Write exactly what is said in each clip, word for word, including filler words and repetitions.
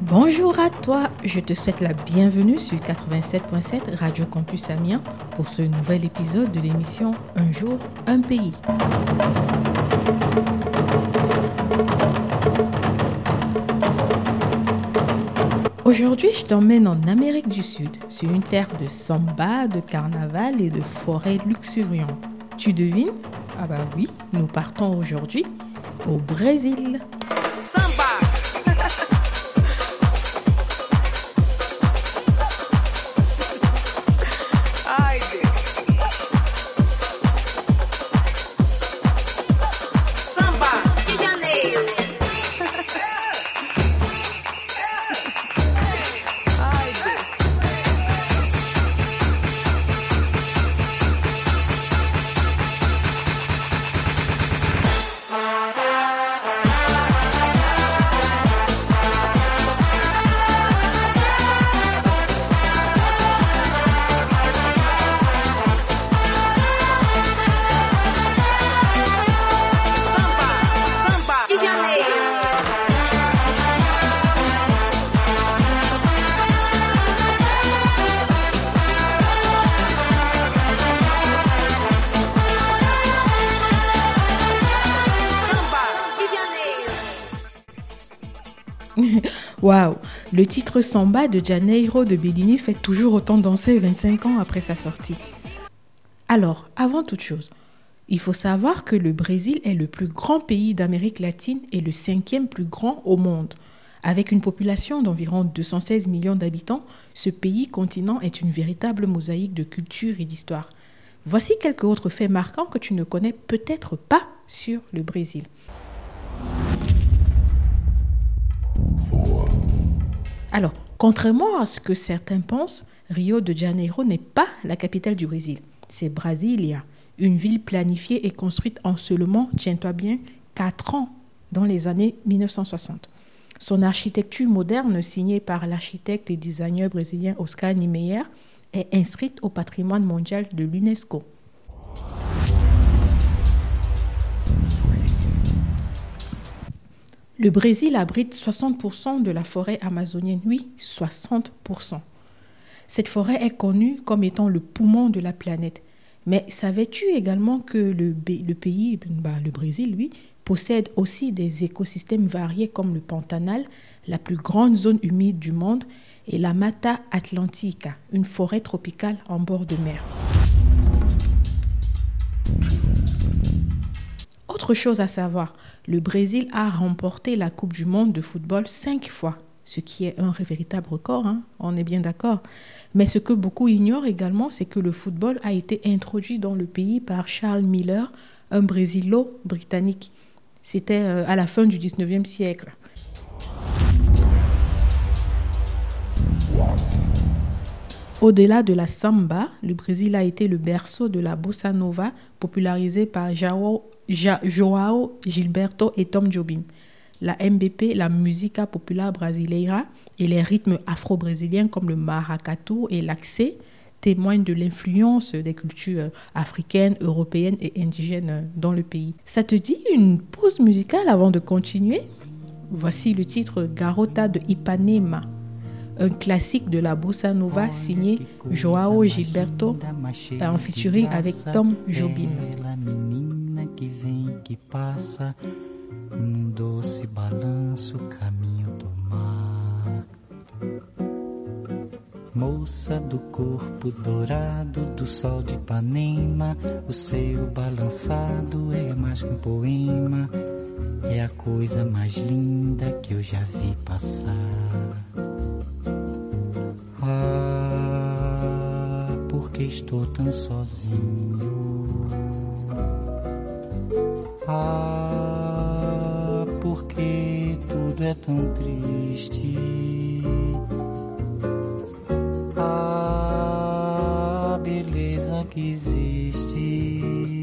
Bonjour à toi, je te souhaite la bienvenue sur quatre-vingt-sept virgule sept Radio Campus Amiens pour ce nouvel épisode de l'émission Un jour, un pays. Aujourd'hui, je t'emmène en Amérique du Sud, sur une terre de samba, de carnaval et de forêts luxuriantes. Tu devines? Ah bah oui, nous partons aujourd'hui au Brésil. Samba! Waouh, le titre Samba de Janeiro de Bellini fait toujours autant danser vingt-cinq ans après sa sortie. Alors, avant toute chose, il faut savoir que le Brésil est le plus grand pays d'Amérique latine et le cinquième plus grand au monde. Avec une population d'environ deux cent seize millions d'habitants, ce pays continent est une véritable mosaïque de culture et d'histoire. Voici quelques autres faits marquants que tu ne connais peut-être pas sur le Brésil. Alors, contrairement à ce que certains pensent, Rio de Janeiro n'est pas la capitale du Brésil. C'est Brasilia, une ville planifiée et construite en seulement, tiens-toi bien, quatre ans dans les années dix-neuf cent soixante. Son architecture moderne, signée par l'architecte et designer brésilien Oscar Niemeyer, est inscrite au patrimoine mondial de l'UNESCO. Le Brésil abrite soixante pour cent de la forêt amazonienne. Oui, soixante pour cent. Cette forêt est connue comme étant le poumon de la planète. Mais savais-tu également que le, le pays, bah, le Brésil, lui, possède aussi des écosystèmes variés comme le Pantanal, la plus grande zone humide du monde, et la Mata Atlântica, une forêt tropicale en bord de mer. Autre chose à savoir, le Brésil a remporté la Coupe du monde de football cinq fois, ce qui est un véritable record, hein, on est bien d'accord. Mais ce que beaucoup ignorent également, c'est que le football a été introduit dans le pays par Charles Miller, un brésilo-britannique. C'était euh, à la fin du dix-neuvième siècle. Au-delà de la samba, le Brésil a été le berceau de la bossa nova popularisée par João, João Gilberto et Tom Jobim. La M B P, la Música Popular Brasileira, et les rythmes afro-brésiliens comme le maracatu et l'axé témoignent de l'influence des cultures africaines, européennes et indigènes dans le pays. Ça te dit une pause musicale avant de continuer? Voici le titre Garota de Ipanema, un classique de la bossa nova signé João Gilberto en featuring avec Tom Jobim. Que passa num doce balanço caminho do mar. Moça do corpo dourado do sol de Ipanema, o seu balançado é mais que um poema, é a coisa mais linda que eu já vi passar. Ah, porque estou tão sozinho. Ah, porque tudo é tão triste. Ah, beleza que existe.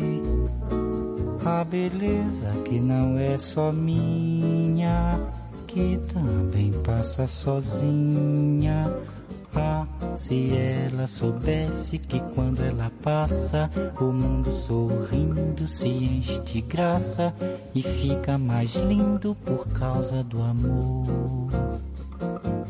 A beleza que não é só minha, que também passa sozinha. Ah, se ela soubesse que quando ela passa, o mundo sorrindo se enche de graça e fica mais lindo por causa do amor.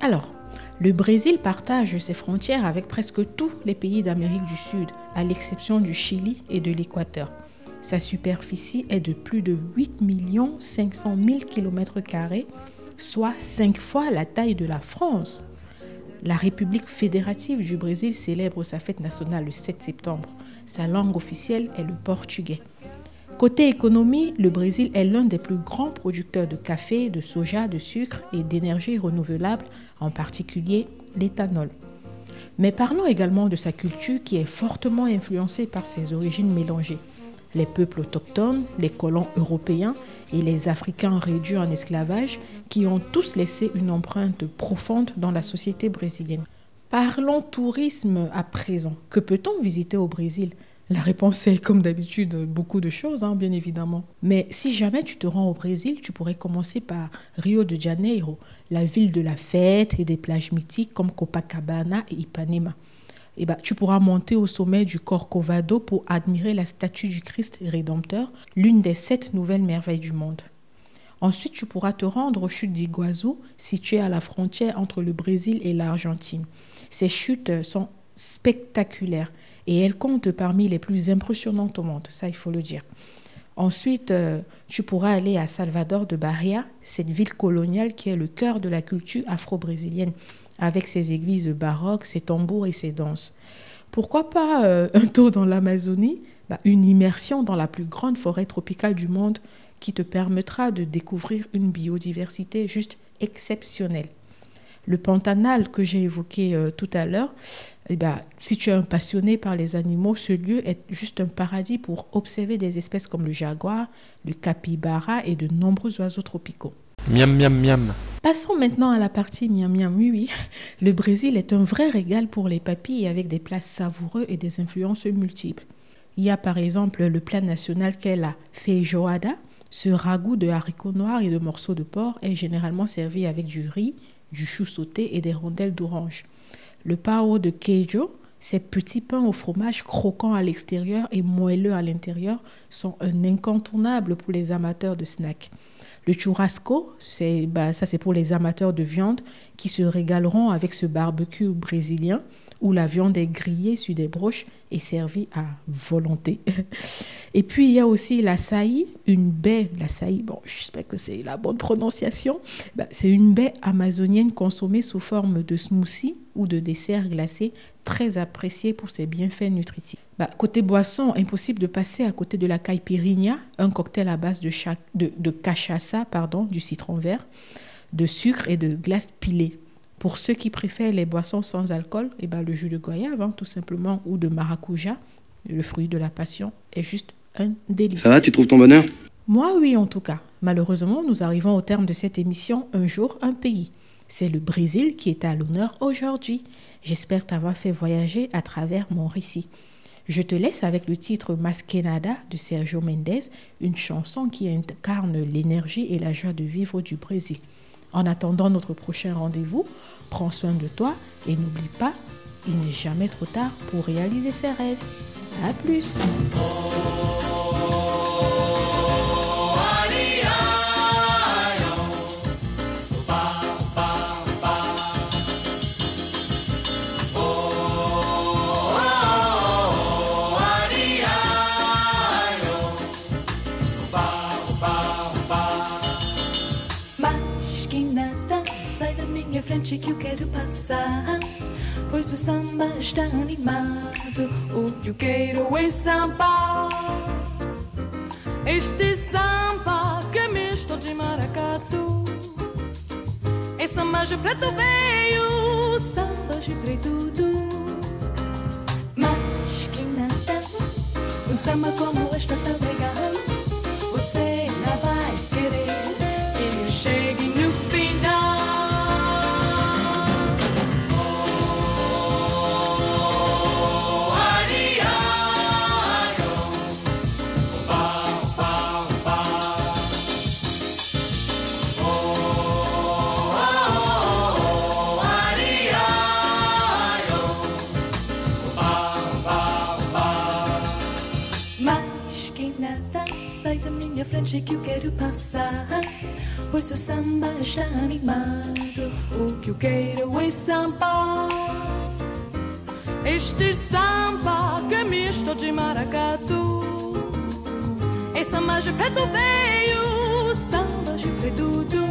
Alors, le Brésil partage ses frontières avec presque tous les pays d'Amérique du Sud, à l'exception du Chili et de l'Équateur. Sa superficie est de plus de huit millions cinq cent mille kilomètres carrés, soit cinq fois la taille de la France. La République fédérative du Brésil célèbre sa fête nationale le sept septembre. Sa langue officielle est le portugais. Côté économie, le Brésil est l'un des plus grands producteurs de café, de soja, de sucre et d'énergie renouvelable, en particulier l'éthanol. Mais parlons également de sa culture qui est fortement influencée par ses origines mélangées. Les peuples autochtones, les colons européens et les Africains réduits en esclavage qui ont tous laissé une empreinte profonde dans la société brésilienne. Parlons tourisme à présent. Que peut-on visiter au Brésil ? La réponse est, comme d'habitude, beaucoup de choses, hein, bien évidemment. Mais si jamais tu te rends au Brésil, tu pourrais commencer par Rio de Janeiro, la ville de la fête et des plages mythiques comme Copacabana et Ipanema. Et bah, tu pourras monter au sommet du Corcovado pour admirer la statue du Christ Rédempteur, l'une des sept nouvelles merveilles du monde. Ensuite, tu pourras te rendre aux chutes d'Iguazu, situées à la frontière entre le Brésil et l'Argentine. Ces chutes sont spectaculaires et elles comptent parmi les plus impressionnantes au monde, ça il faut le dire. Ensuite, euh, tu pourras aller à Salvador de Bahia, cette ville coloniale qui est le cœur de la culture afro-brésilienne, avec ses églises baroques, ses tambours et ses danses. Pourquoi pas euh, un tour dans l'Amazonie, bah, une immersion dans la plus grande forêt tropicale du monde qui te permettra de découvrir une biodiversité juste exceptionnelle. Le Pantanal que j'ai évoqué euh, tout à l'heure, eh ben, si tu es un passionné par les animaux, ce lieu est juste un paradis pour observer des espèces comme le jaguar, le capybara et de nombreux oiseaux tropicaux. Miam, miam, miam. Passons maintenant à la partie miam, miam. Oui, oui. Le Brésil est un vrai régal pour les papilles avec des plats savoureux et des influences multiples. Il y a par exemple le plat national qu'est la feijoada. Ce ragoût de haricots noirs et de morceaux de porc est généralement servi avec du riz, du chou sauté et des rondelles d'orange. Le pão de queijo, ces petits pains au fromage croquants à l'extérieur et moelleux à l'intérieur, sont un incontournable pour les amateurs de snacks. Le churrasco, c'est, bah, ça c'est pour les amateurs de viande qui se régaleront avec ce barbecue brésilien où la viande est grillée sur des broches et servie à volonté. Et puis il y a aussi l'açaí, une baie, l'açaí, bon, j'espère que c'est la bonne prononciation, bah, c'est une baie amazonienne consommée sous forme de smoothie ou de dessert glacé, très appréciée pour ses bienfaits nutritifs. Bah, côté boisson, impossible de passer à côté de la caipirinha, un cocktail à base de, cha- de, de cachaça, pardon, du citron vert, de sucre et de glace pilée. Pour ceux qui préfèrent les boissons sans alcool, eh ben, le jus de goyave, hein, tout simplement, ou de maracuja, le fruit de la passion, est juste un délice. Ça va, tu trouves ton bonheur ? Moi, oui, en tout cas. Malheureusement, nous arrivons au terme de cette émission Un jour, un pays. C'est le Brésil qui est à l'honneur aujourd'hui. J'espère t'avoir fait voyager à travers mon récit. Je te laisse avec le titre Mas que Nada de Sergio Mendes, une chanson qui incarne l'énergie et la joie de vivre du Brésil. En attendant notre prochain rendez-vous, prends soin de toi et n'oublie pas, il n'est jamais trop tard pour réaliser ses rêves. À plus! Frente que eu quero passar, pois o samba está animado, o que eu quero é samba. Este samba que é misto de maracatu, é samba de preto veio, samba de preto do. Mas que nada, um samba como este é tão legal, você não vai querer que ele chegue no final. Frente que eu quero passar, pois o samba está animado, o que eu quero em samba. Este samba que é misto de maracatu, é samba de preto veio, samba de preto du.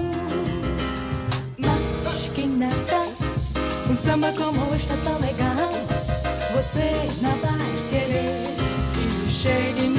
Mas que nada, um samba como este é tão legal, você não vai querer que chegue